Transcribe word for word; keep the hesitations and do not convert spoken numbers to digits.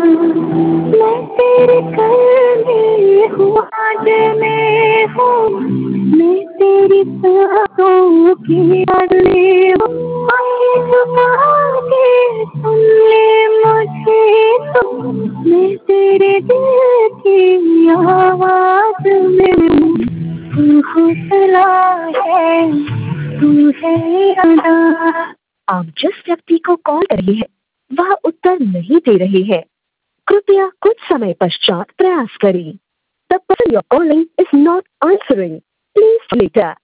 मैं तेरे घर में हूँ, आज मैं हूँ, मैं तेरी सांसों की याद में हूँ। आँखें झुका के सुन ले मुझे तू, मैं तेरे दिल की आवाज़ में हूँ। तू हौसला है, तू है अदा। आप जिस व्यक्ति को कॉल कर रहे हैं वह उत्तर नहीं दे रहे हैं, कृपया कुछ समय पश्चात प्रयास करें। The person you're calling is not answering. Please later.